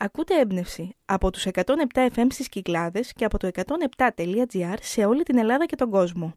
Ακούτε έμπνευση από τους 107 FM στις Κυκλάδες και από το 107.gr σε όλη την Ελλάδα και τον κόσμο.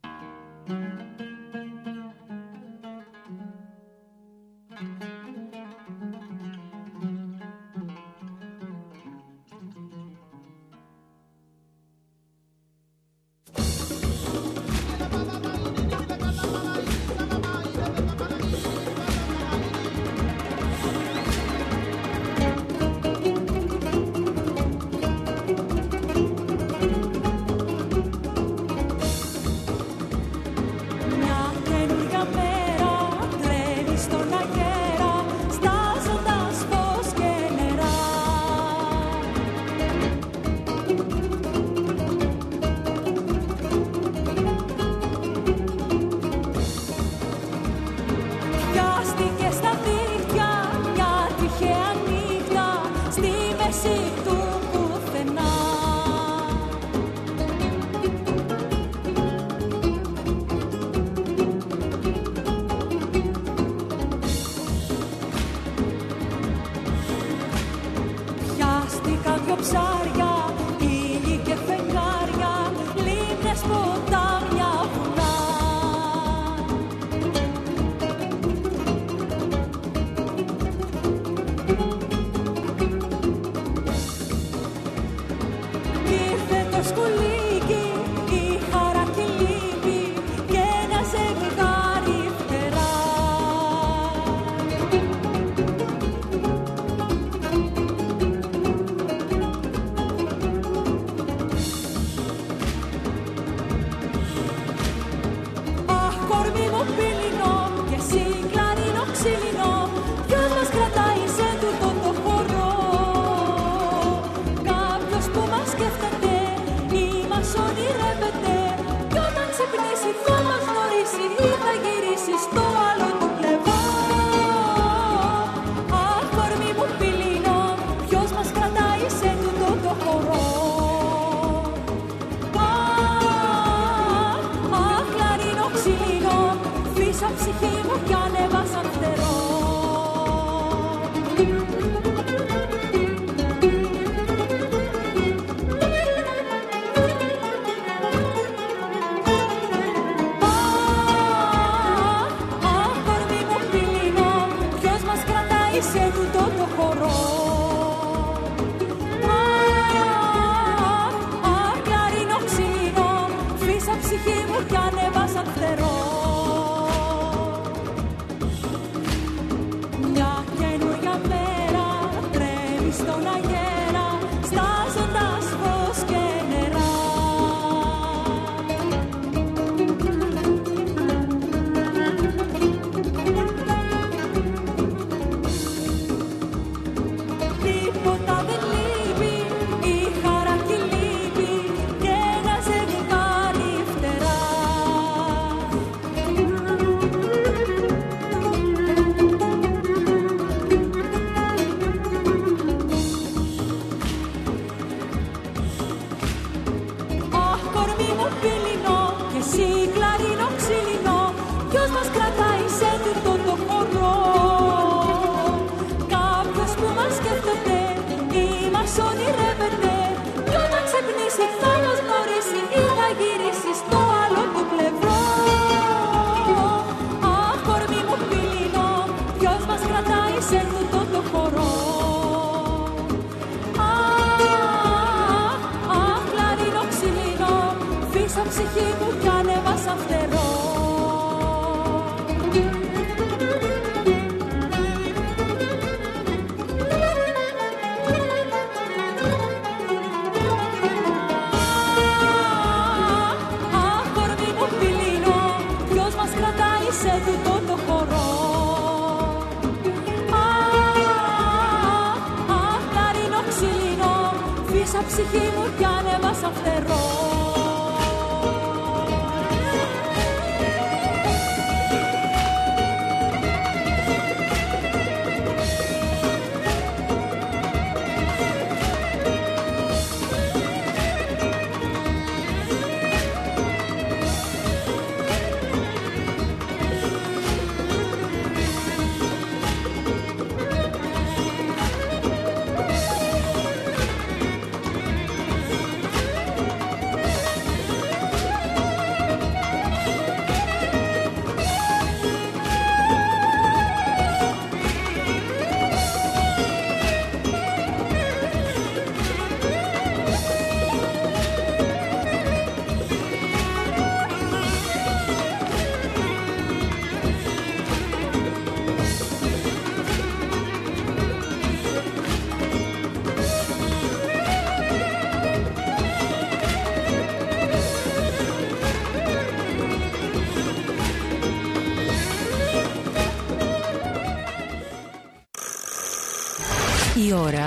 Ψυχή μου κι ανέβασα φτερό.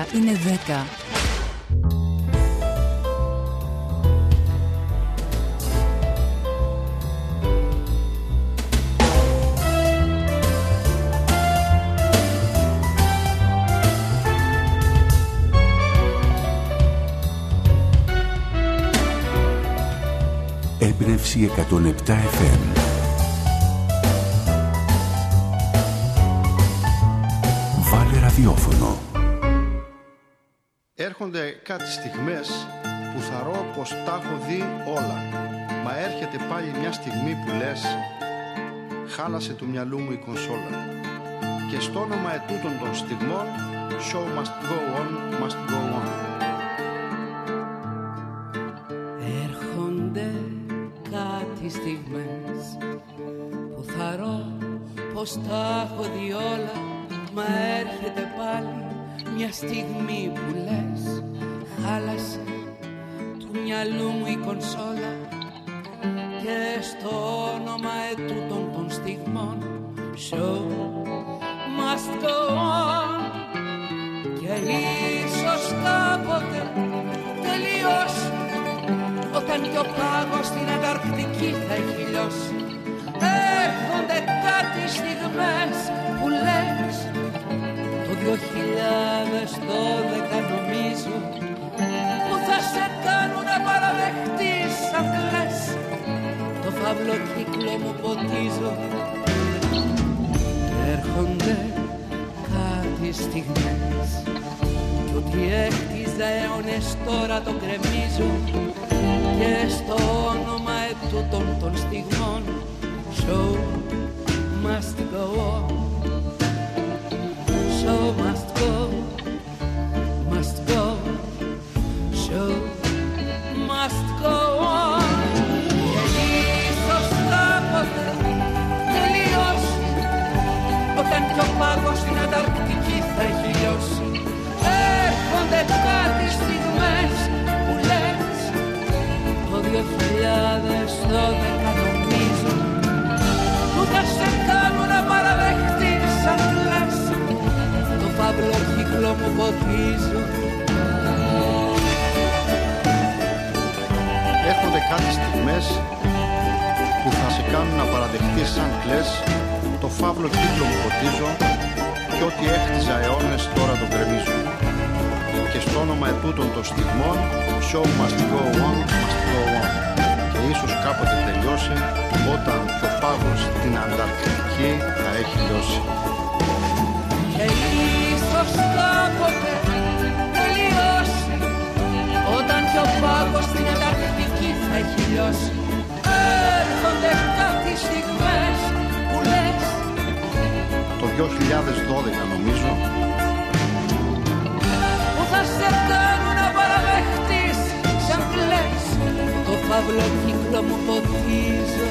είναι 10. Έμπνευση 107 FM. Βάλε ραδιόφωνο. Έρχονται κάτι στιγμές που θαρώ πως τα έχω δει όλα. Μα έρχεται πάλι μια στιγμή που λες χάλασε του μυαλού μου η κονσόλα. Και στο όνομα ετούτων των στιγμών show must go on, must go on. Έρχονται κάτι στιγμές που θαρώ πως τα έχω δει όλα. Μα έρχεται πάλι μια στιγμή που λες χάλασε του μυαλού μου η κονσόλα. Και στο όνομα ετούτων των στιγμών show must go on. Και ίσως κάποτε τελειώσει όταν κι ο πάγος στην Ανταρκτική θα έχει λιώσει. Έρχονται κάτι στιγμές που λες το 2012 νομίζω που θα σε κάνουν να παραδεχτείς αν κλαις. Το φαύλο κύκλο μου ποτίζω. Έρχονται κάτι στιγμές κι ό,τι έκτιζα αιώνες τώρα το γκρεμίζω. Και στο όνομα ετούτων των στιγμών show must go on. Show must go, must go. Show must go on. Και ίσως κάποτε τελειώσει όταν κι ο πάγος στην Ανταρκτική θα έχει λιώσει. Έρχονται κάτι στιγμές που λες το 2012 νομίζω που θα σε κάνω να παραδεχτείς αν κλαις. Το φαύλο κύκλο μου ποτίζω. Έρχονται κάτι στιγμές που θα σε κάνουν να παραδεχτείς αν κλαις. Το φαύλο κύκλο μου ποτίζω κι ό,τι έχτιζα αιώνες τώρα το γκρεμίζω. Και στο όνομα ετούτων των στιγμών show must go on, must go on. Και ίσως κάποτε τελειώσει όταν κι ο πάγος την Ανταρκτική θα έχει λιώσει. Και ίσως κάποτε τελειώσει όταν κι ο πάγος στην Ανταρκτική θα έχει λιώσει. Έρχονται κάτι στιγμές που λες το 2012 νομίζω που θα σε κάνουν να παραδεχτείς σαν κλαις. Το φαύλο κύκλο μου ποτίζω.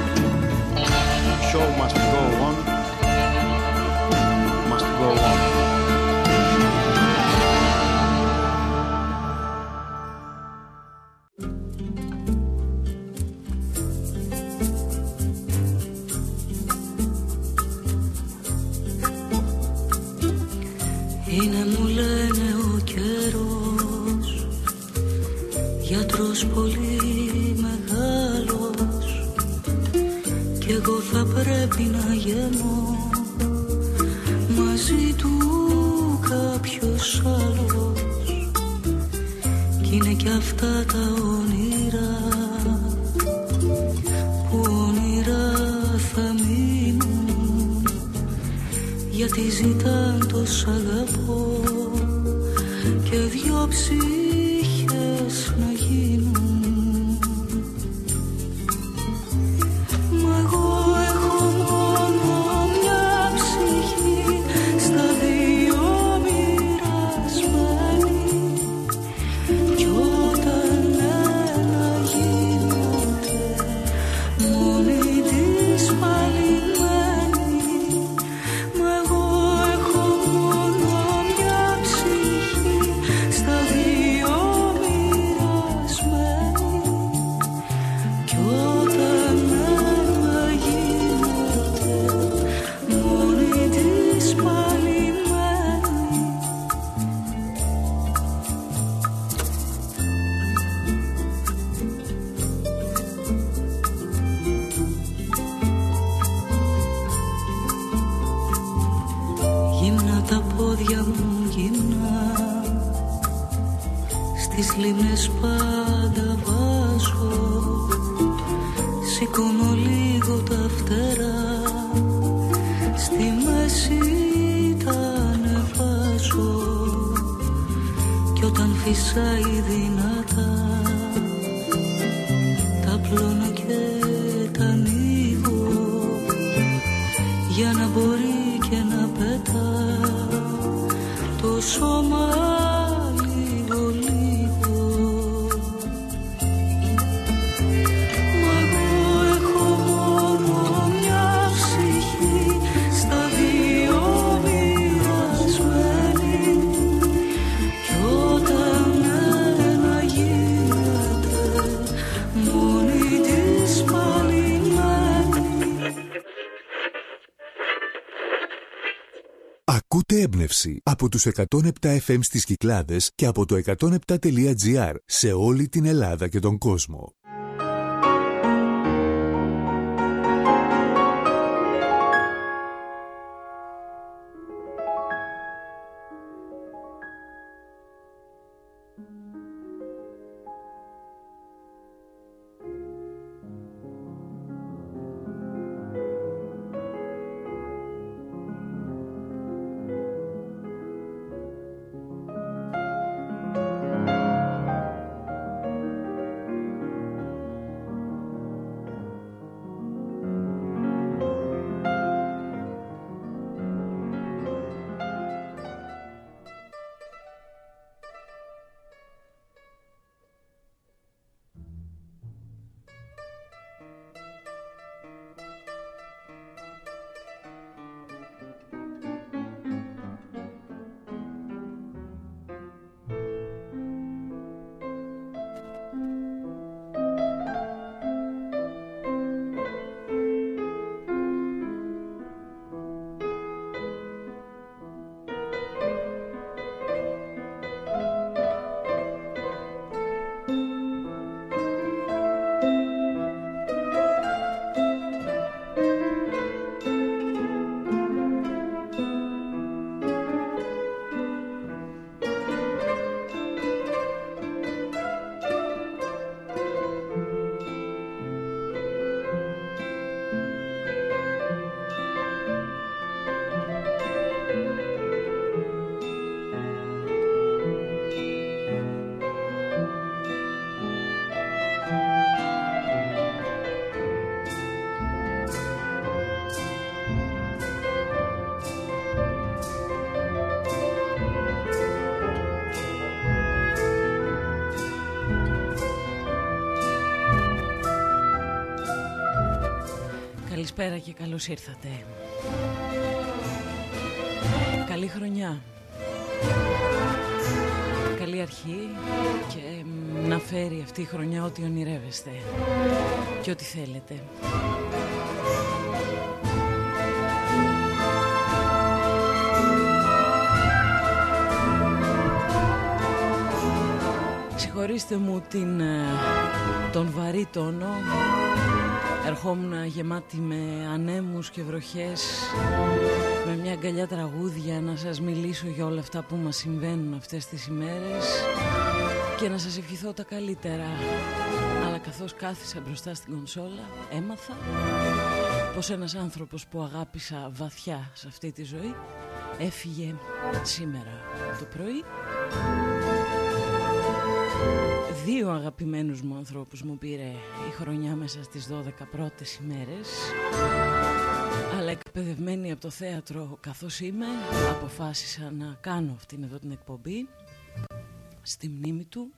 Show must go on, must go on. Είναι μου λένε ο καιρός γιατρός πολύ μεγάλος κι εγώ θα πρέπει να γίνω μαζί του κάποιος άλλος κι είναι κι αυτά τα όνειρα που όνειρα θα μείνουν γιατί ζητάν το σ' αγαπώ και δυο ψυχές να γίνουν. Μα εγώ έχω μόνο μια ψυχή στα δύο μοιρασμένη κι όταν ένα γίνονται μόνη της παλιμένη. Μα εγώ έχω μόνο μια ψυχή στα δύο τις λίμνες πάντα βάζω, σηκώνω λίγο τα φτερά, στη μέση τα ανεβάζω κι όταν φυσάει δυνατά τα πλώνω και τα ανοίγω για να μπορεί και να πετά το σώμα λίγο λίγο. Μα εγώ έχω μόνο μια ψυχή στα δύο μοιρασμένη κι όταν ένα γίνεται μόνη της παλιμένη. Ακούτε Έμπνευση από τους 107 FM στις Κυκλάδες και από το 107.gr σε όλη την Ελλάδα και τον κόσμο. Καλησπέρα και καλώς ήρθατε. Καλή χρονιά. Καλή αρχή και να φέρει αυτή η χρονιά ό,τι ονειρεύεστε και ό,τι θέλετε. Συγχωρήστε μου τον βαρύ τόνο. Ερχόμουν γεμάτη με ανέμους και βροχές, με μια αγκαλιά τραγούδια να σας μιλήσω για όλα αυτά που μας συμβαίνουν αυτές τις ημέρες και να σας ευχηθώ τα καλύτερα. Αλλά καθώς κάθισα μπροστά στην κονσόλα, έμαθα πως ένας άνθρωπος που αγάπησα βαθιά σε αυτή τη ζωή έφυγε σήμερα το πρωί. Δύο αγαπημένους μου ανθρώπους μου πήρε η χρονιά μέσα στις 12 πρώτες ημέρες, αλλά εκπαιδευμένη από το θέατρο καθώς είμαι, αποφάσισα να κάνω αυτήν εδώ την εκπομπή στη μνήμη του,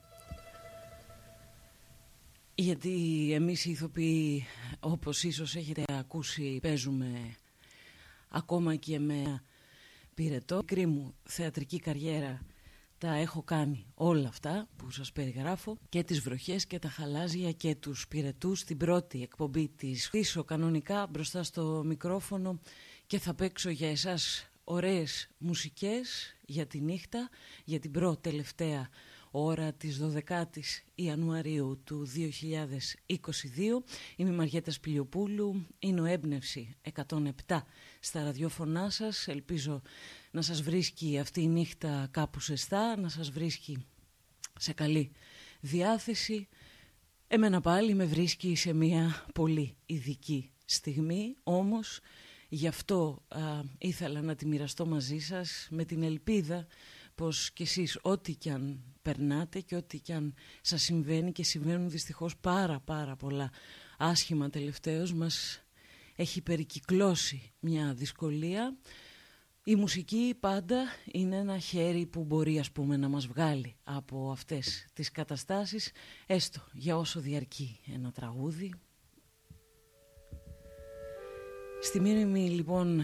γιατί εμείς οι ηθοποιοί, όπως ίσως έχετε ακούσει, παίζουμε ακόμα και με πυρετό. Μικρή μου θεατρική καριέρα τα έχω κάνει όλα αυτά που σας περιγράφω, και τις βροχές και τα χαλάζια και τους πυρετούς. Στην πρώτη εκπομπή της χτίσω κανονικά μπροστά στο μικρόφωνο και θα παίξω για εσάς ωραίες μουσικές για τη νύχτα, για την πρώτη-τελευταία ώρα της 12ης Ιανουαρίου του 2022. Είμαι η Μαριέτα Σπηλιοπούλου, είναι ο Έμπνευση 107 στα ραδιόφωνά σας. Ελπίζω να σας βρίσκει αυτή η νύχτα κάπου ζεστά, να σας βρίσκει σε καλή διάθεση. Εμένα πάλι με βρίσκει σε μια πολύ ειδική στιγμή, όμως γι' αυτό ήθελα να τη μοιραστώ μαζί σας, με την ελπίδα πως κι εσείς ό,τι κι αν περνάτε και ό,τι κι αν σας συμβαίνει, και συμβαίνουν δυστυχώς πάρα πολλά άσχημα τελευταίως, μας έχει περικυκλώσει μια δυσκολία. Η μουσική πάντα είναι ένα χέρι που μπορεί, ας πούμε, να μας βγάλει από αυτές τις καταστάσεις, έστω για όσο διαρκεί ένα τραγούδι. Στη μνήμη λοιπόν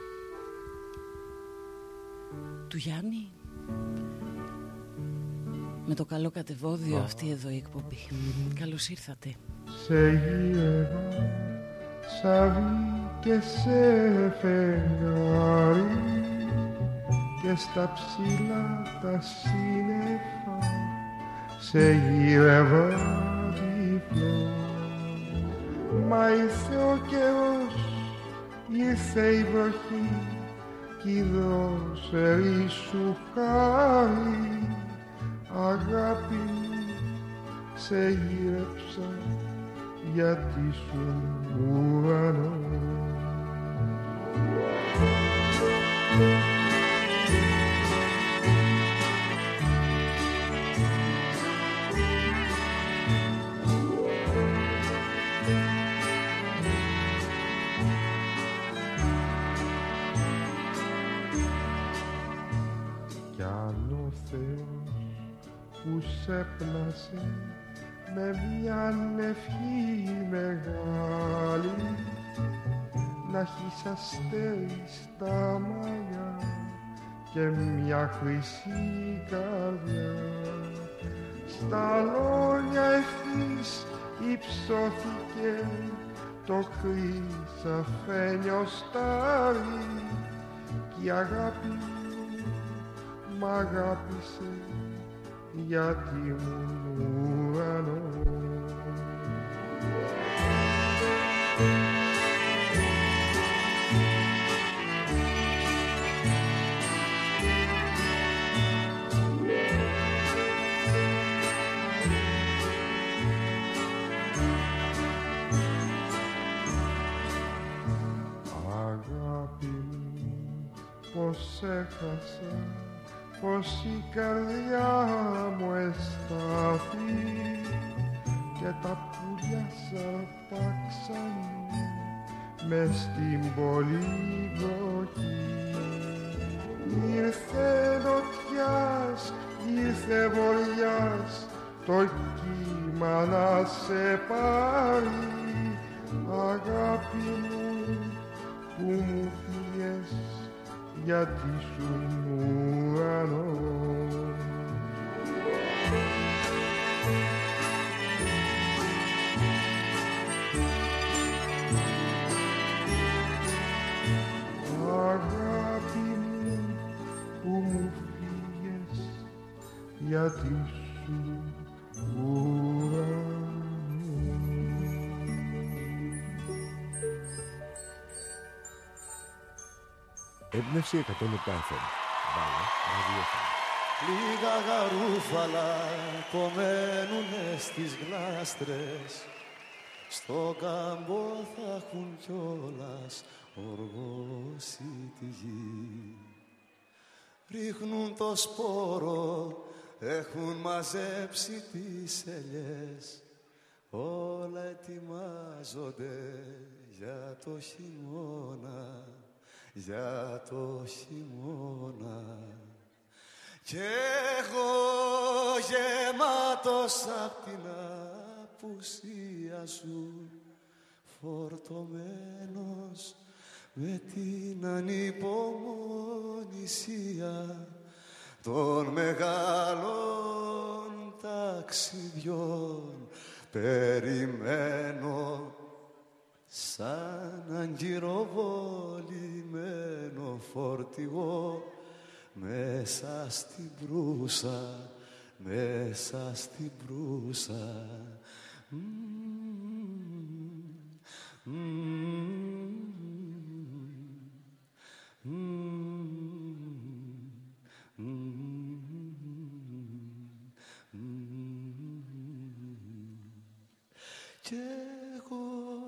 του Γιάννη, με το καλό κατεβόδιο, αυτή εδώ η εκπομπή. Καλώς ήρθατε. Σε γύρευα σαβί και σε φεγγάρι και στα ψηλά τα σύννεφα σε γύρευα διπλό. Μα ήρθε ο καιρός, ήρθε η βροχή κι δώσε ρίσου χάρη. Αγάπη μου, σε γύρεψα γιατί σου ουρανό. Κι αν ο Θεός που σε πλάσε με μια ευχή μεγάλη να έχεις αστέρι στα μαλλιά και μια χρυσή καρδιά, στα αλόνια ευθύς υψώθηκε το χρυσαφένιο στάρι κι η αγάπη μ' αγάπησε γιατί ήμουν ουρανό. Αγάπη μου, πως έχασα, πως η καρδιά μου εστάθη και τα πουλιά σαρπάξαν μες στην πολυβροχή. Ήρθε νοτιάς, ήρθε βοριάς το κύμα να σε πάρει. Αγάπη μου που μου πήγες γιατί σου ουρανό. Αγάπη μου που μου φύγες γιατί σου ουρανό. Έμπνευση 107 FM. Βάλε, ραδιόφωνο. Λίγα γαρούφαλα κομμένουνε στις γλάστρες, στο κάμπο θα έχουν κιόλας οργώσει τη γη. Ρίχνουν το σπόρο, έχουν μαζέψει τις ελιές, όλα ετοιμάζονται για το χειμώνα, για το χειμώνα. Κι εγώ γεμάτος απ' την απουσία σου, φορτωμένος με την ανυπομονησία των μεγάλων ταξιδιών, περιμένω σαν αγκυροβολημένο φορτηγό μέσα στην προύσα, μέσα στην προύσα. κι εγώ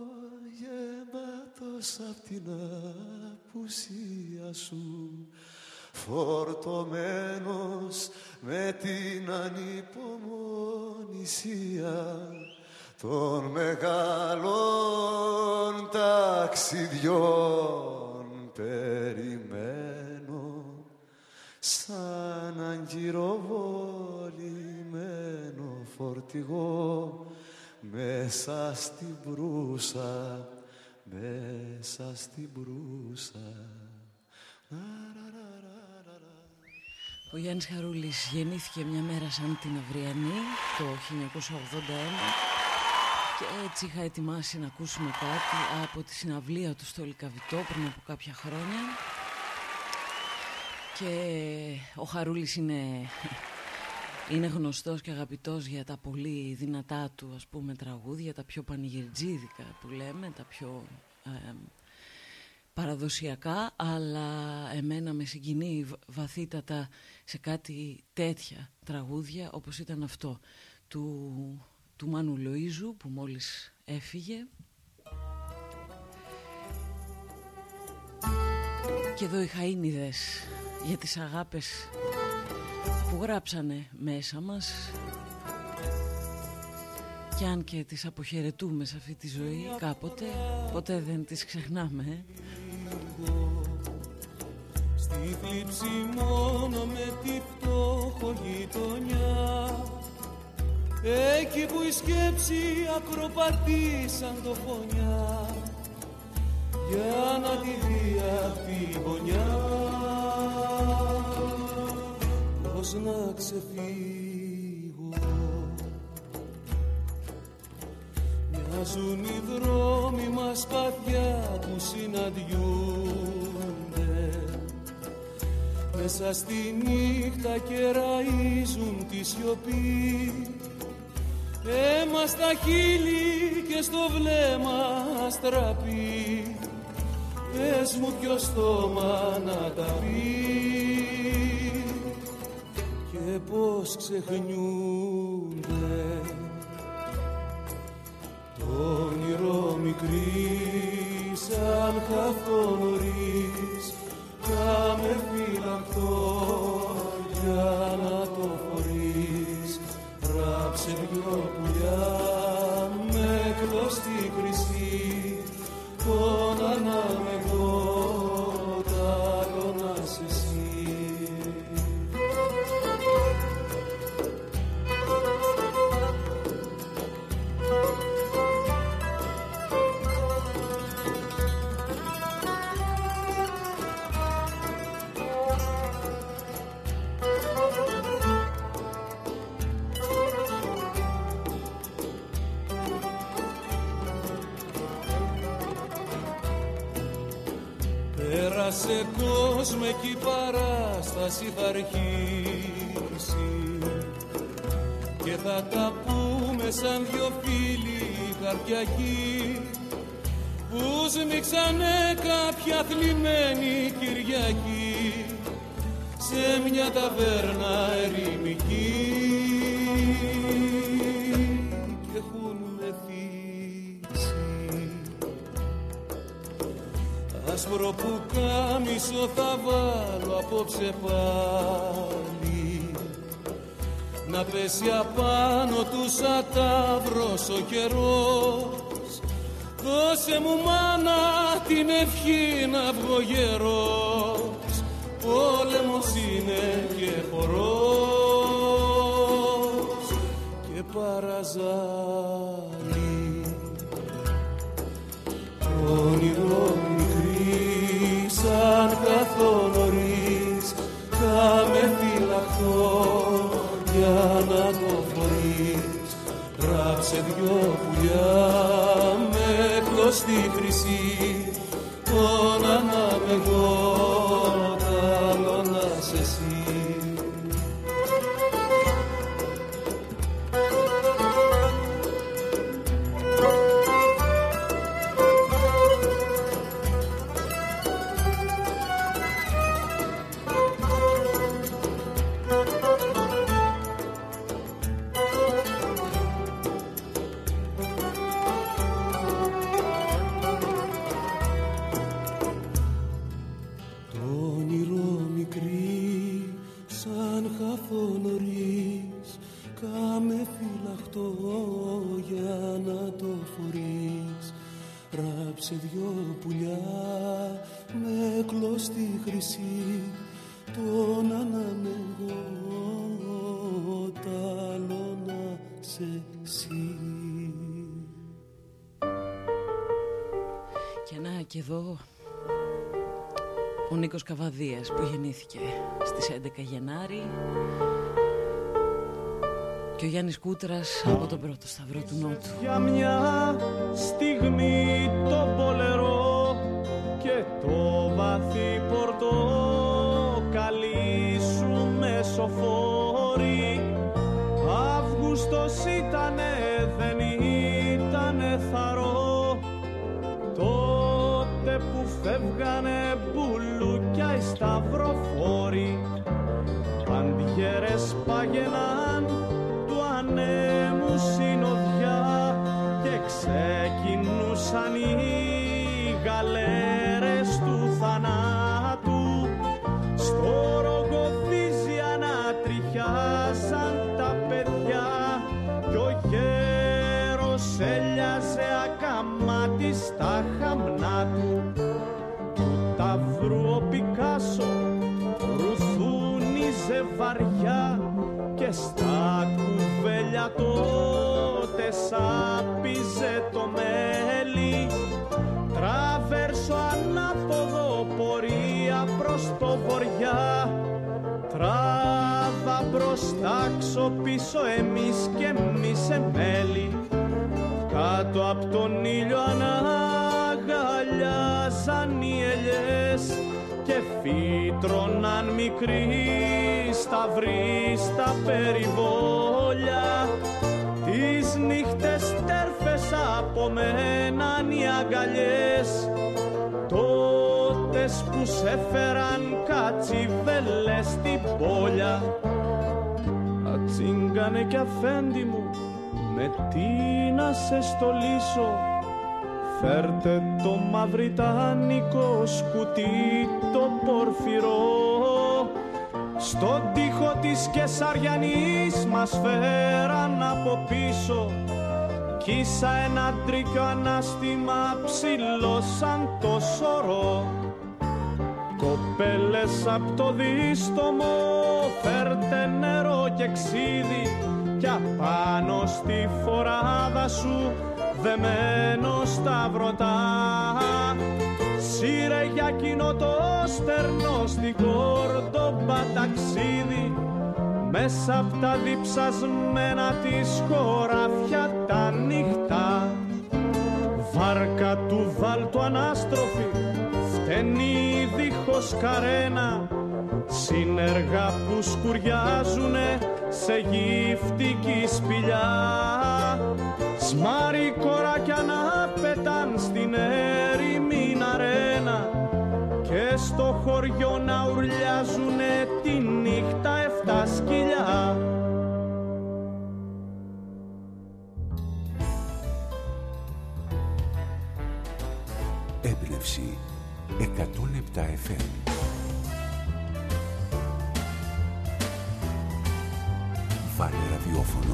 γεμάτος απ' την απουσία σου, φορτωμένος με την ανυπομονησία των μεγάλων ταξιδιών. Περιμένω σαν αγκυροβολημένο φορτηγό μέσα στην μπρούσα, μέσα στην μπρούσα. Ο Γιάννης Χαρούλης γεννήθηκε μια μέρα σαν την αυριανή το 1981 και έτσι είχα ετοιμάσει να ακούσουμε κάτι από τη συναυλία του στο Λυκαβητό πριν από κάποια χρόνια. Και ο Χαρούλης είναι γνωστός και αγαπητός για τα πολύ δυνατά του, ας πούμε, τραγούδια, τα πιο πανηγυρτζίδικα που λέμε, τα πιο παραδοσιακά, αλλά εμένα με συγκινεί βαθύτατα σε κάτι τέτοια τραγούδια όπως ήταν αυτό του Μάνου Λοΐζου που μόλις έφυγε. Και εδώ οι χαΐνιδες για τις αγάπες που γράψανε μέσα μας, κι αν και τις αποχαιρετούμε σε αυτή τη ζωή κάποτε, ποτέ δεν τις ξεχνάμε. Στη θλίψη μόνο με τη φτώχο γειτονιά, εκεί που η σκέψη ακροπατεί σαν το φωνιά, για να τη δει απ' τη γωνιά, πώς να ξεφύγω. Μοιάζουν οι δρόμοι μας παθιά που συναντιούνται, μέσα στη νύχτα κεραίζουν τη σιωπή, αίμα στα χείλη και στο βλέμμα αστραπή. Πες μου ποιο στόμα να τα πει και πώς ξεχνιούνται. Το όνειρο μικρή σαν χαθώ νωρίς, κάμε φυλαχτώ για να το φορείς. Ράψε δυο πουλιά με κλωστή χρυσή, τον ανάμεγω τ' άλλο να σε εσύ. Σε κόσμο κι η παράσταση θα αρχίσει και θα τα πούμε σαν δυο φίλοι χαρτιακοί που σμίξανε κάποια θλιμμένη Κυριακή σε μια ταβέρνα ερημική και έχουν μεθύσει. Άσπρο πουκάμισο θα βάλω απόψε πάλι, να πέσει απάνω του σαν ταύρος ο καιρός. Δώσε μου μάνα την ευχή να βγω γερός, πόλεμος είναι και χορός και παραζάλι. Όνειρο μικρή σαν καθώ νωρίς, κάμε φυλαχτώ για να το φορείς. Ράψε δυο πουλιά με κλωστή χρυσή, τον ανάμεγω τ' άλλο να σε εσύ. Κάμε φυλαχτό για να το φορείς. Ράψε δυο πουλιά με κλωστή χρυσή. Τον αναμεγώ, τ' άλλο να σε εσύ. Και να και εδώ ο Νίκος Καβαδίας που γεννήθηκε στις 11 Γενάρη και ο Γιάννης Κούτρας από τον πρώτο σταυρό του Νότου. Για μια στιγμή το πολερό και το βαθύ πορτοκαλί σου μεσοφόρη. Αύγουστος ήτανε, δεν ήτανε θαρό, τότε που φεύγανε μπουλούκια οι σταυροφόροι. Παντιέρες πάγαιναν του ανέμου συνοδιά και ξεκινούσαν οι γαλέρες του θανάτου. Στο Ρογοβίζια να τριχιάσαν τα παιδιά κι ο γέρος έλιαζε ακαμάτι στα χαμνά του. Του ταυρού ο Πικάσο ρουθούνιζε βαριά και στα κουβέλια τότε σάπιζε το μέλι. Τραβέρσο ανάποδο πορεία προς το βοριά. Τράβα μπροστά ξοπίσω εμείς και εμείς εμέλη. Κάτω απ' τον ήλιο αναγκαλιάζαν οι ελιές και φύτρωναν μικροί σταυροί στα περιβόλια. Τις νύχτες τέρφες απομέναν οι αγκαλιές, τότες που σε φέραν κατσιβέλες στην πόλια. Ατσίγκανε κι αφέντη μου, με τι να σε στολίσω. Φέρτε το μαυριτάνικο σκουτί το πορφυρό. Στον τοίχο της Κεσαριανής μας φέραν από πίσω. Κύσα ένα τρίκιο ανάστημα ψηλό σαν το σωρό. Κοπέλες απ' το δίστομο φέρτε νερό και ξύδι κι απάνω στη φοράδα σου δεμένο σταυρωτά. Σύρε για εκείνο το στερνό στην Κόρντομπα ταξίδι, μέσα απ' τα διψασμένα της χωράφια τα νυχτά. Βάρκα του βάλτου ανάστροφη, φταίνει δίχως καρένα, συνεργά που σκουριάζουνε σε γυφτική σπηλιά. Σμάρι κοράκια να πετάν στην έρημη αρένα και στο χωριό να ουρλιάζουνε τη νύχτα 7 σκυλιά. Έμπνευση 107 FM. Βάλε ραδιόφωνο.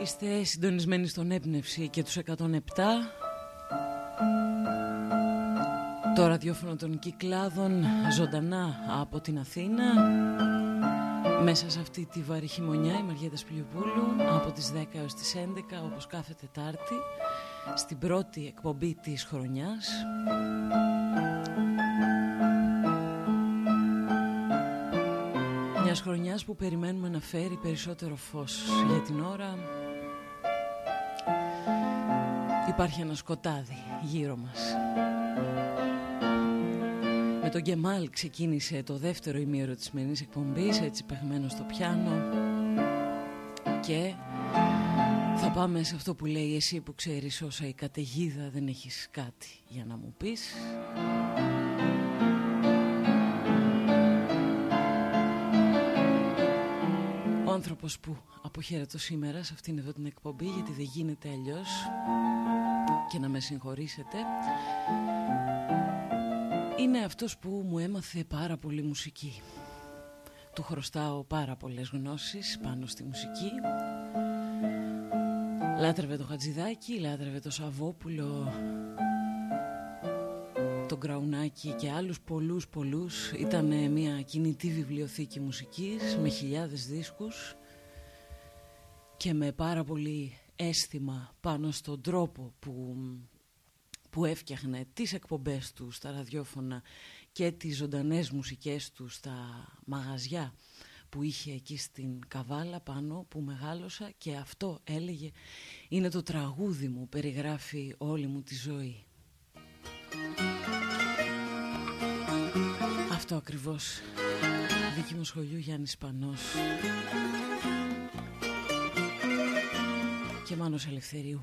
Είστε συντονισμένοι στον Έμπνευση και τους 107. Το ραδιόφωνο των Κυκλάδων, ζωντανά από την Αθήνα. Μέσα σε αυτή τη βαρύ χειμωνιά, η Μαριέτα Σπηλιοπούλου, από τις 10 έως τις 11, όπως κάθε Τετάρτη, στην πρώτη εκπομπή της χρονιάς. Μιας χρονιάς που περιμένουμε να φέρει περισσότερο φως. Για την ώρα υπάρχει ένα σκοτάδι γύρω μας. Με τον Γκεμάλ ξεκίνησε το δεύτερο ημίωρο της σημερινής εκπομπής, έτσι παιγμένο στο πιάνο. Και θα πάμε σε αυτό που λέει: εσύ που ξέρεις όσα η καταιγίδα, δεν έχεις κάτι για να μου πεις. Ο άνθρωπος που αποχαιρετώ σήμερα σε αυτήν εδώ την εκπομπή, γιατί δεν γίνεται αλλιώς, και να με συγχωρήσετε, είναι αυτός που μου έμαθε πάρα πολύ μουσική. Του χρωστάω πάρα πολλές γνώσεις πάνω στη μουσική. Λάτρευε το Χατζηδάκη, λάτρευε το Σαββόπουλο, τον Γκραουνάκη και άλλους πολλούς. Ήταν μια κινητή βιβλιοθήκη μουσικής με χιλιάδες δίσκους και με πάρα πολύ αίσθημα πάνω στον τρόπο που έφτιαχνε τις εκπομπές του στα ραδιόφωνα και τις ζωντανές μουσικές του στα μαγαζιά που είχε εκεί στην Καβάλα πάνω, που μεγάλωσα, και αυτό έλεγε: είναι το τραγούδι μου, περιγράφει όλη μου τη ζωή. Αυτό ακριβώς. Δίκη μου σχολείου, Γιάννης Πανός και Μάνος Ελευθερίου.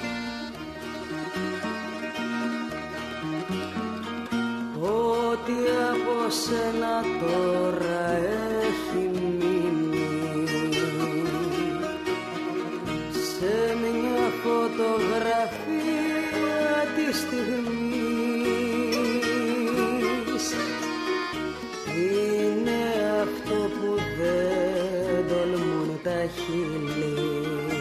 Ό,τι από σένα τώρα έχει μείνει σε μια φωτογραφία της στιγμής είναι αυτό που δεν τολμούν τα χείλη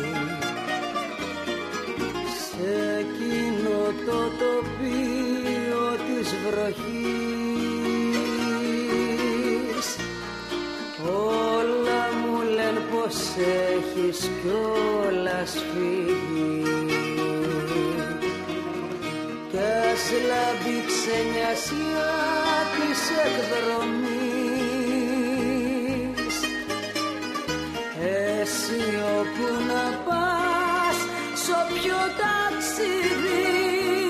σε εκείνο το τοπίο της βροχής. Όλα μου λένε πως έχεις κιόλας φύγει κι ας λάμπει ξενιασιά της εκδρομής. Εσύ όπου να πας, σ' όποιο ταξίδι,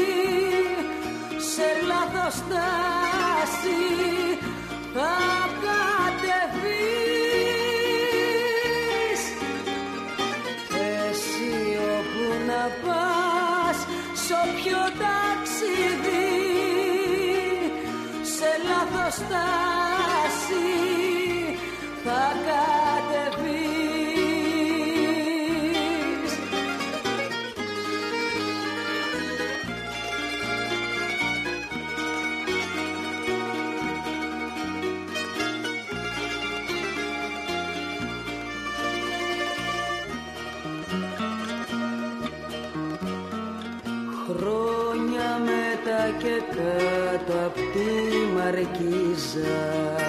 σε λάθος στάση θα κατεβείς. Εσύ όπου να πας, σ' όποιο ταξίδι, σε λάθος στάση θα κατεβείς. Χρόνια μετά και κάτω απ' τη Μαρκίζα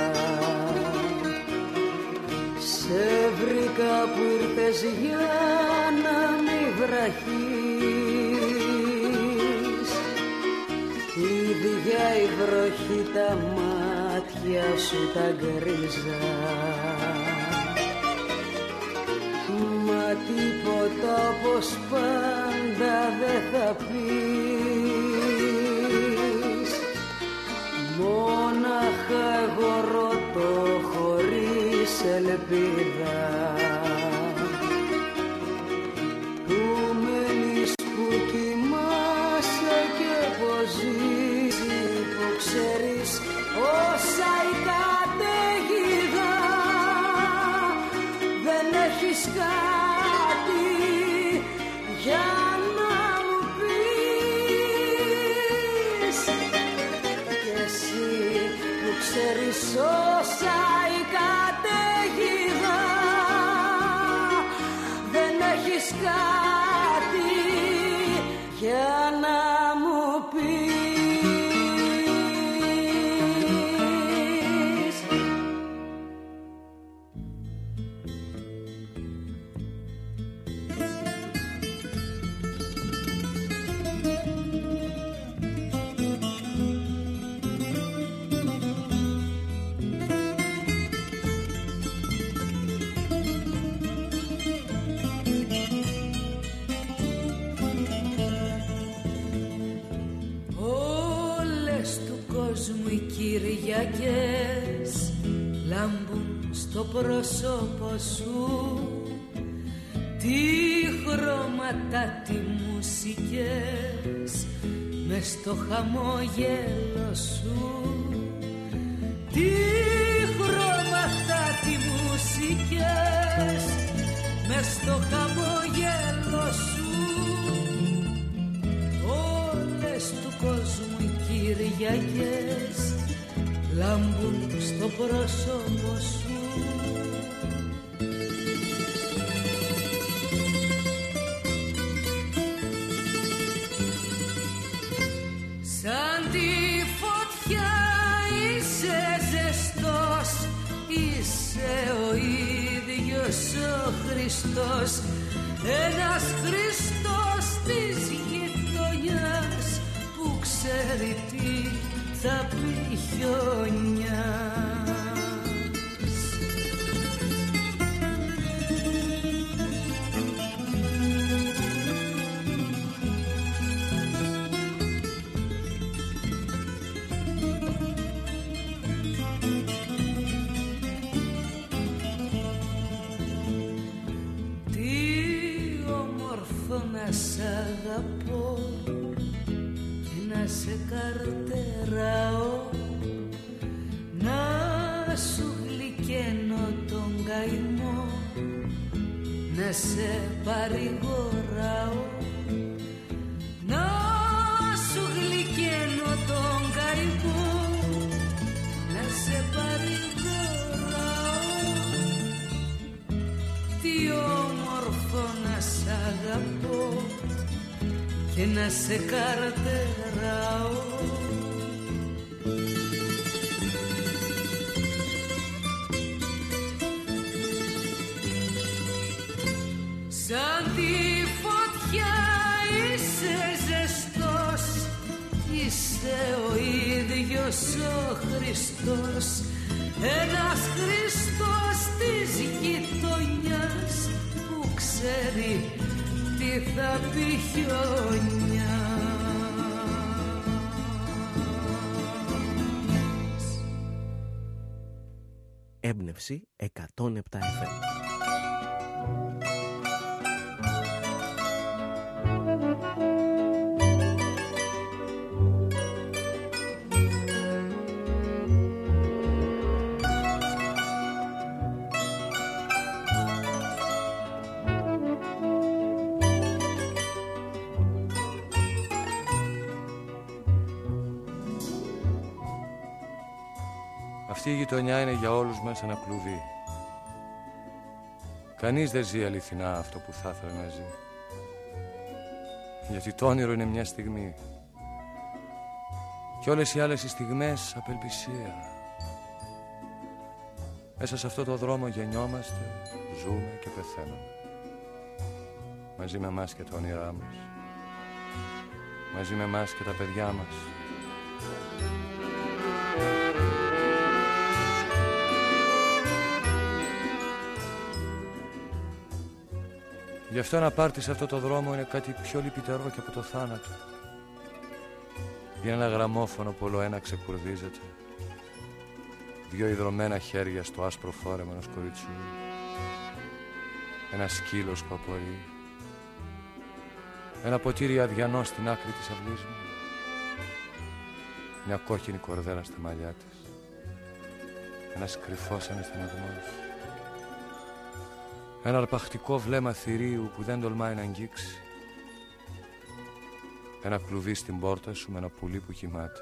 σε βρήκα που ήρθες για να μη βραχείς. Ίδια η βροχή τα μάτια σου τα γκρίζα, μα τίποτα όπως πάντα δεν θα πεις. Μόναχα εγώ ρωτώ χωρίς ελπίδα, που μένεις, που κοιμάσαι και πως ζεις, που ξέρεις όσα η καταιγίδα, δεν έχεις κάτι για να μου πεις. Και εσύ που ξέρεις όσα η καταιγίδα, δεν έχεις κάτι Κυριακές λάμπουν στο πρόσωπο σου, τι χρώματα, τι μουσικές μες στο χαμόγελο σου, τι χρώματα, τι μουσικές μες στο χαμόγελο σου. Όλες του κόσμου οι Κυριακές λάμπουν στο πρόσωπο σου. Σαν τη φωτιά είσαι ζεστός, είσαι ο ίδιος ο Χριστός, ένας Χριστός της γειτονιάς που ξέρει τι θα πει χιονιάς. Να σ' αγαπώ και να σε καρτεράω, να σου γλυκαίνω τον καημό, να σε παρηγοράω, να σου γλυκαίνω τον καημό, να σε παρηγοράω. Τι όμορφο να σ' αγαπώ και να σε καρτεράω. Σαν τη φωτιά είσαι ζεστός, είσαι ο ίδιος ο Χριστός, ένας Χριστός της γειτονιάς που ξέρει τι θα πει χιονιάς. Έμπνευση 107 FM. Αυτή η γειτονιά είναι για όλους μας ένα κλουβί. Κανείς δεν ζει αληθινά αυτό που θα ήθελε να ζει. Γιατί το όνειρο είναι μια στιγμή και όλες οι άλλες οι στιγμές απελπισία. Μέσα σε αυτό το δρόμο γεννιόμαστε, ζούμε και πεθαίνουμε. Μαζί με εμάς και τα όνειρά μας, μαζί με εμάς και τα παιδιά μας. Γι' αυτό να πάρτι σε αυτό το δρόμο είναι κάτι πιο λυπητερό και από το θάνατο. Είναι ένα γραμμόφωνο που όλο ένα ξεκουρδίζεται, δύο ιδρωμένα χέρια στο άσπρο φόρεμα ενός κοριτσιού, ένα σκύλος που απορεί, ένα ποτήρι αδιανό στην άκρη της αυλής μου, μια κόκκινη κορδέλα στα μαλλιά της, ένας κρυφός αναισθηματισμός, ένα αρπακτικό βλέμμα θηρίου που δεν τολμάει να αγγίξει, ένα κλουβί στην πόρτα σου με ένα πουλί που κοιμάται.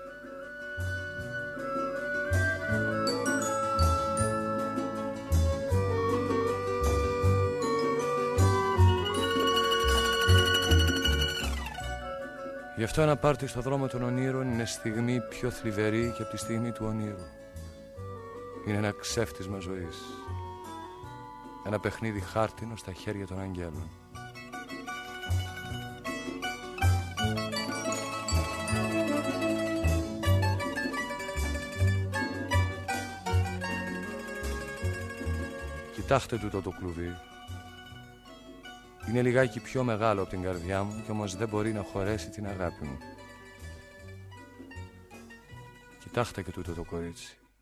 Γι' αυτό ένα πάρτι στο δρόμο των ονείρων είναι στιγμή πιο θλιβερή και από τη στιγμή του ονείρου. Είναι ένα ξέφτισμα ζωής, ένα παιχνίδι χάρτινο στα χέρια των αγγέλων. Κοιτάξτε τούτο το κλουβί. Είναι λιγάκι πιο μεγάλο από την καρδιά μου και όμως δεν μπορεί να χωρέσει την αγάπη μου. Κοιτάξτε και τούτο το κορίτσι.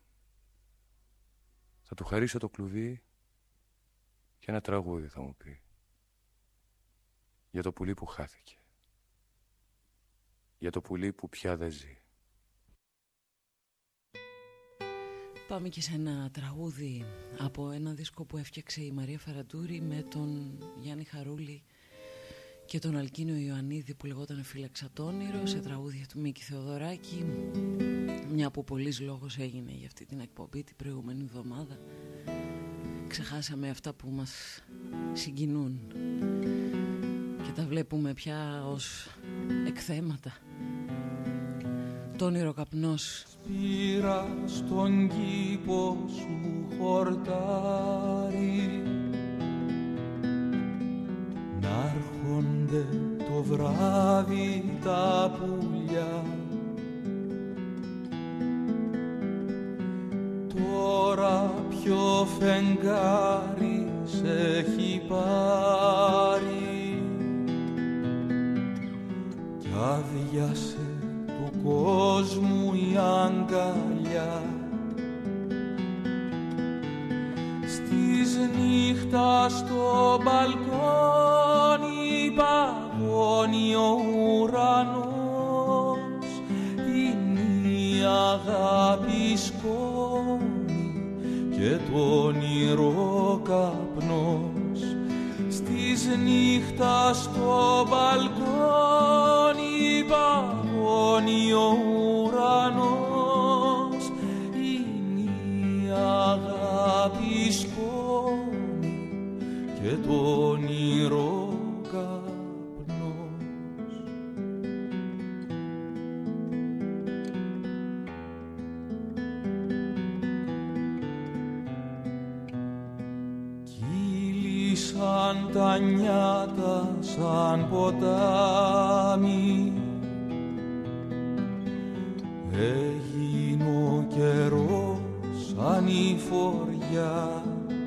Θα του χαρίσω το κλουβί και ένα τραγούδι θα μου πει. Για το πουλί που χάθηκε. Για το πουλί που πια δεν ζει. Πάμε και σε ένα τραγούδι από ένα δίσκο που έφτιαξε η Μαρία Φαραντούρη με τον Γιάννη Χαρούλη και τον Αλκίνιο Ιωαννίδη, που λεγόταν Φύλαξα το όνειρο, σε τραγούδια του Μίκη Θεοδωράκη. Μια που πολλής λόγος έγινε για αυτή την εκπομπή την προηγούμενη εβδομάδα. Ξεχάσαμε αυτά που μας συγκινούν και τα βλέπουμε πια ως εκθέματα. Το όνειρο καπνός. Σπήρα στον κήπο σου χορτάρι, να'ρχονται το βράδυ τα πουλιά. Τώρα ποιο φεγγάρι σε έχει πάρει κι άδειασε του κόσμου η αγκαλιά. Στις νύχτα στο μπαλκόνι παγώνει ο ουρανός, είναι η αγάπη σκόνη και το όνειρο καπνός. Στις νύχτα στο μπαλκόνι παγώνει ο ουρανός, είναι η αγάπη σκόνη και το όνειρο καπνός. Κύλησαν τα νιάτα σαν ποτάμι, έγινε ο καιρός σαν η φοριά.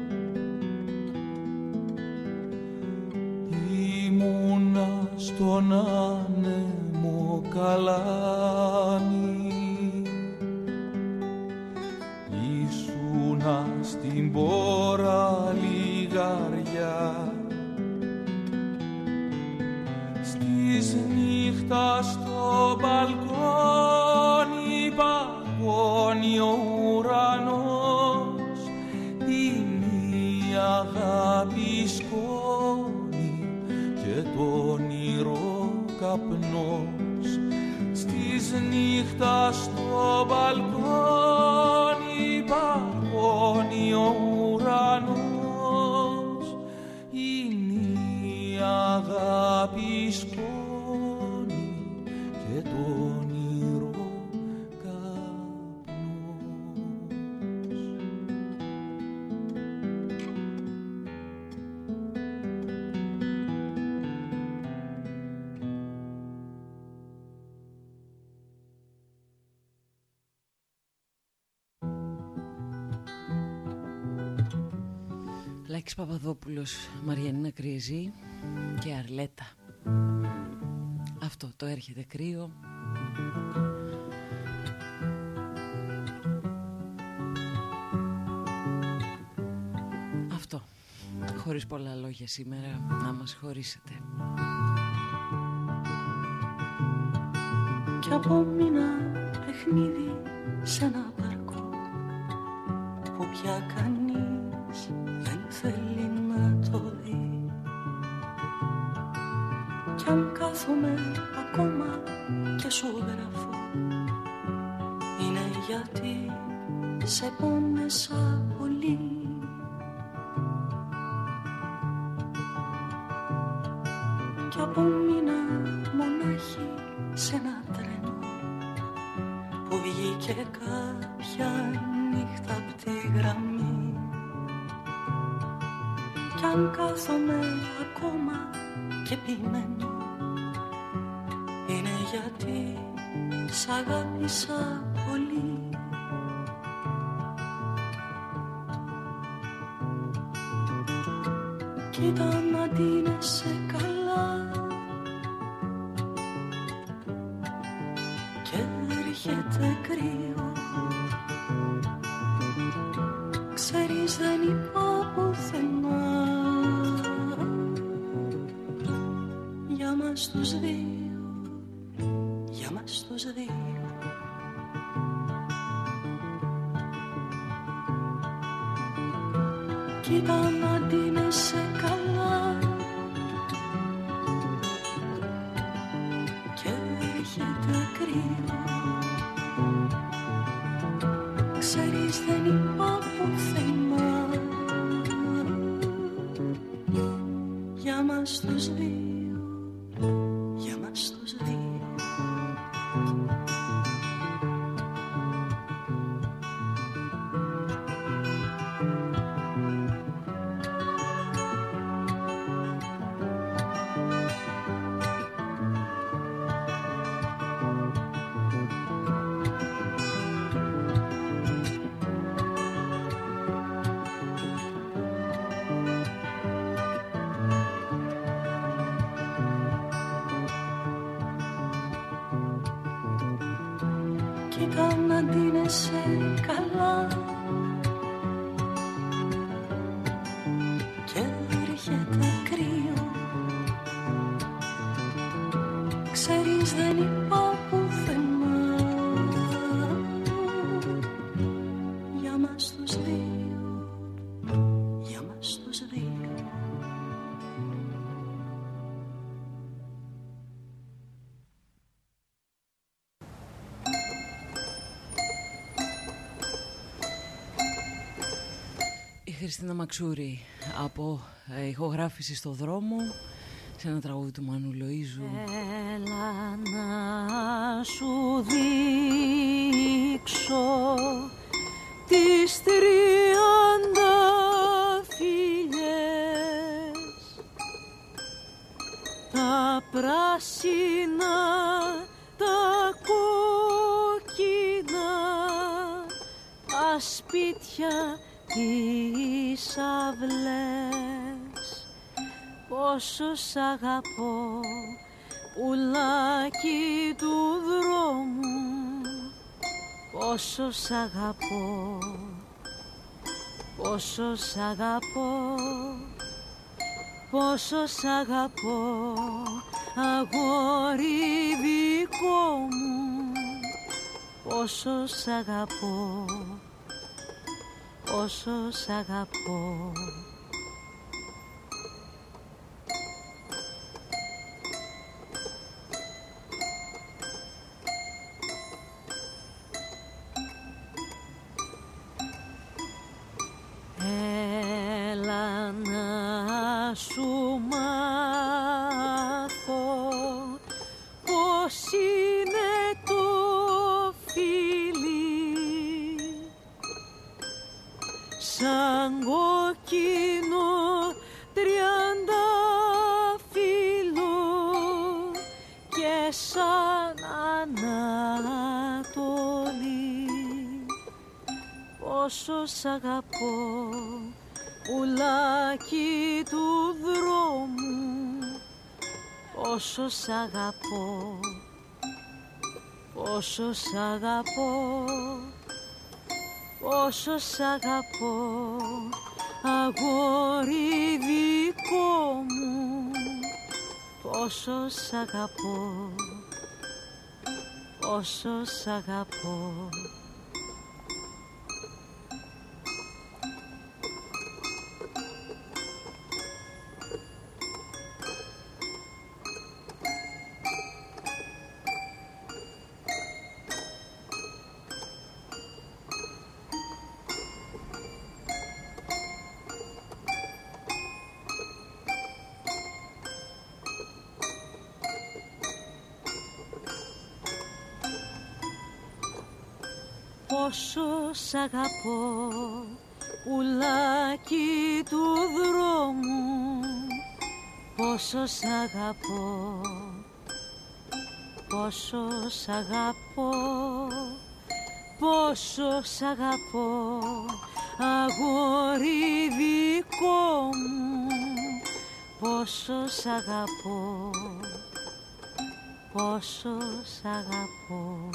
Ήμουνα στον άνεμο καλάμι, ήσουνα στην πόρα λιγαριά. Στις νύχτα στο μπαλκόνι παγώνει ο ουρανός, είναι η αγάπη σκόνη και το όνειρο καπνός. Στις νύχτα στο μπαλκόνι παγώνει ο ουρανός, είναι η αγάπη σκόνη και το όνειρο καπνός. Λάκης Παπαδόπουλος, Μαριανίνα Κρυεζή και Αρλέτα. Αυτό το έρχεται κρύο. Αυτό, χωρίς πολλά λόγια σήμερα, να μας χωρίσετε. Κι απόμεινα παιχνίδι σε ένα πάρκο που πια κανείς δεν θέλει να το δει. Κι αν κάθομαι ακόμα και σου γράφω, είναι γιατί σε πόνεσα πολύ. Κι απόμεινα μονάχη σε ένα τρένο που βγήκε κάποια νύχτα απ' τη γραμμή. Κι αν κάθομαι ακόμα και επιμένω, είναι γιατί σ' αγάπησα πολύ. Κοίτα να ντύνεσαι καλά και έρχεται κρύο. Ξέρεις δεν είπα πουθενά για μας τους δύο, για μας τους δύο. Κοίτα να ντύνεσαι καλά και έρχεται κρύο. Ξέρεις δεν είπα πουθενά για μας τους δύο, για μας τους δύο. Κοίτα να ντύνεσαι καλά και έρχεται κρύο. Ξέρεις δεν είπα πουθενά για μας τους δύο, για μας τους δύο. Χριστίνα Μαξούρη από ηχογράφηση στο δρόμο σε ένα τραγούδι του Μάνου Λοΐζου. Έλα να σου δείξω τις 30 φιλιές, τα πράσινα, τα κόκκινα, τα σπίτια, τις αυλές. Πόσο σ' αγαπώ, πουλάκι του δρόμου, πόσο σ' αγαπώ, πόσο σ' αγαπώ, πόσο σ' αγαπώ, αγόρι δικό μου, πόσο σ' αγαπώ, πόσο σ' αγαπώ. Έλα να σου μάθω πώς είναι το φίλι, σαν κόκκινο τριαντάφυλλο και σαν Ανατολή. Πόσο σ' αγαπώ, πουλάκι του δρόμου, πόσο σ' αγαπώ, πόσο σ' αγαπώ, πόσο σ' αγαπώ, αγόρι δικό μου, πόσο σ' αγαπώ, πόσο σ' αγαπώ. Πόσο σ' αγαπώ, πουλάκι του δρόμου, πόσο σ' αγαπώ, πόσο σ' αγαπώ, πόσο σ' αγαπώ, αγόρι δικό μου, πόσο σ' αγαπώ, πόσο σ' αγαπώ.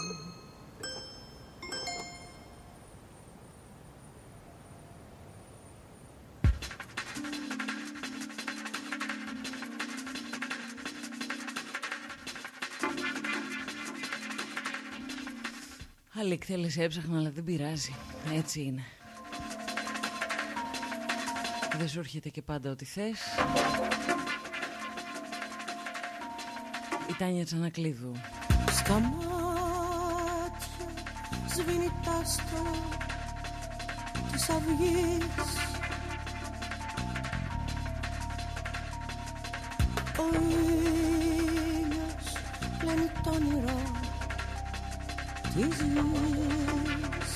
Άλλη εκτέλεση έψαχνα, αλλά δεν πειράζει. Έτσι είναι. Δεν σου έρχεται και πάντα ό,τι θες. Η Τάνια Τσανακλείδου. Στα μάτια σβήνει τ' άστρο της αυγής. Ο ήλιος πλένει το όνειρο της γης.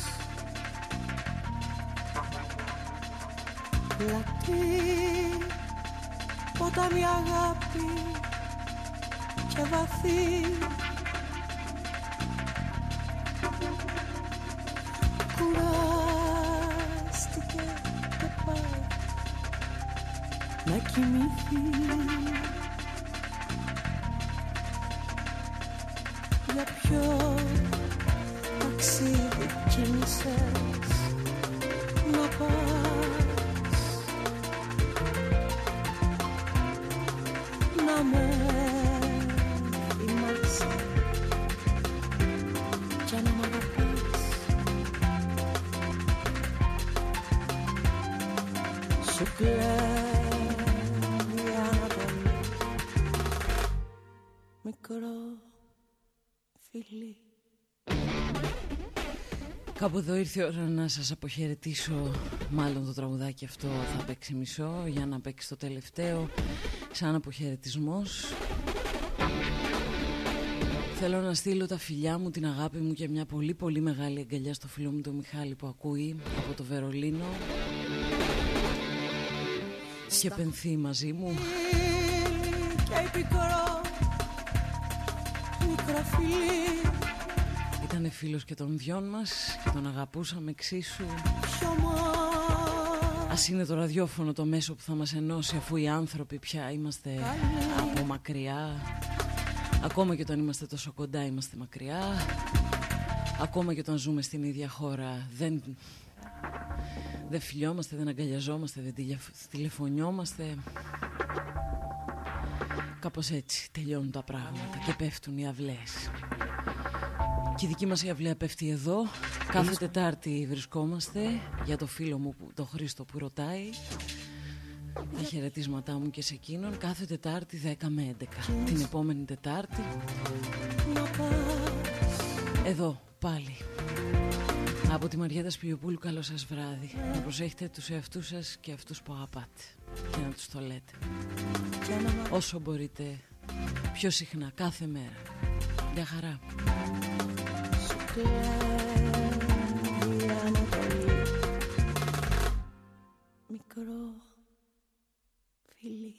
Πλατή ποτάμι αγάπη και βαθύ. Κουράστηκε και πάει να κοιμηθεί. Για ποιο ταξίδι κίνησες να πας, να με θυμάσαι και να μ' αγαπάς. Σου κλέβει η Ανατολή μικρό φιλί. Κάπου εδώ ήρθε η ώρα να σας αποχαιρετήσω. Μάλλον το τραγουδάκι αυτό θα παίξει μισό για να παίξει το τελευταίο σαν αποχαιρετισμός. Θέλω να στείλω τα φιλιά μου, την αγάπη μου και μια πολύ πολύ μεγάλη αγκαλιά στο φίλο μου τον Μιχάλη που ακούει από το Βερολίνο και πενθεί μαζί μου. Και μικρό φιλί. Ήτανε φίλος και των δυο μας και τον αγαπούσαμε εξίσου. Ας είναι το ραδιόφωνο το μέσο που θα μας ενώσει, αφού οι άνθρωποι πια είμαστε από μακριά. Ακόμα και όταν είμαστε τόσο κοντά είμαστε μακριά. Ακόμα και όταν ζούμε στην ίδια χώρα δεν φιλιόμαστε, δεν αγκαλιαζόμαστε, δεν τηλεφωνιόμαστε. Κάπως έτσι τελειώνουν τα πράγματα και πέφτουν οι αυλές. Και η δική μας η αυλαία πέφτει εδώ. Κάθε Τετάρτη βρισκόμαστε για το φίλο μου τον Χρήστο που ρωτάει. Τα χαιρετίσματά μου και σε εκείνον. Κάθε Τετάρτη 10 με 11. Την επόμενη Τετάρτη εδώ πάλι. Από τη Μαριέτα Σπηλιοπούλου, καλό σας βράδυ. Να προσέχετε τους εαυτούς σας και αυτούς που αγαπάτε και να τους το λέτε όσο μπορείτε πιο συχνά, κάθε μέρα. Γεια χαρά. Μικρό φιλί.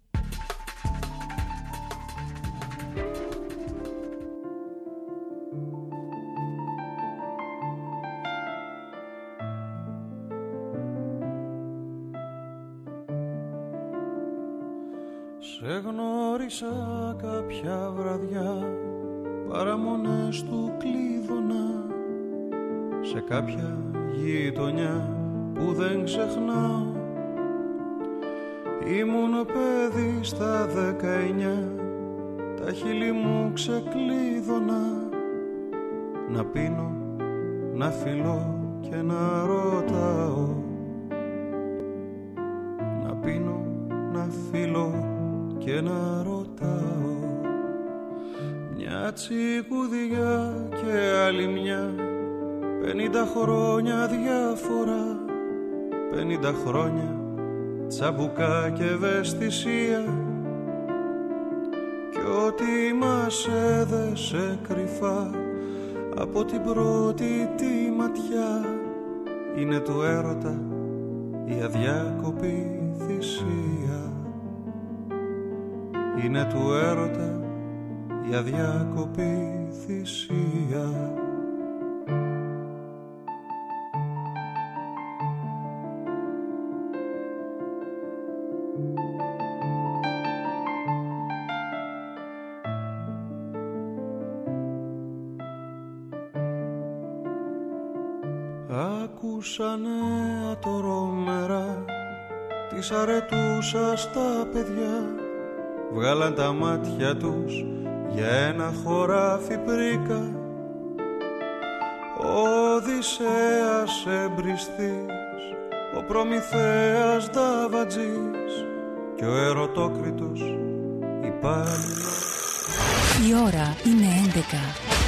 Σε γνώρισα κάποια βραδιά, παραμονές του κλείδωνα, σε κάποια γειτονιά που δεν ξεχνάω. Ήμουν παιδί στα 19, τα χείλη μου ξεκλείδωνα, να πίνω, να φιλώ και να ρωτάω. Να πίνω, να φιλώ και να ρωτάω. Μια τσικουδιά και άλλη μια, 50 χρόνια διαφορά, 50 χρόνια τσαμπουκά και ευαισθησία. Κι ό,τι μας έδεσε κρυφά από την πρώτη τη ματιά, είναι του έρωτα η αδιάκοπη θυσία. Είναι του έρωτα η αδιάκοπη θυσία. Άκουσα νέα τρομερά, τις αρετούσα στα παιδιά. Βγάλαν τα μάτια τους για ένα χωράφι πρίκα. Ο Οδυσσέας εμπριστής, ο Προμηθέας νταβατζής και ο Ερωτόκριτος υπάλληλος. Η ώρα είναι 11.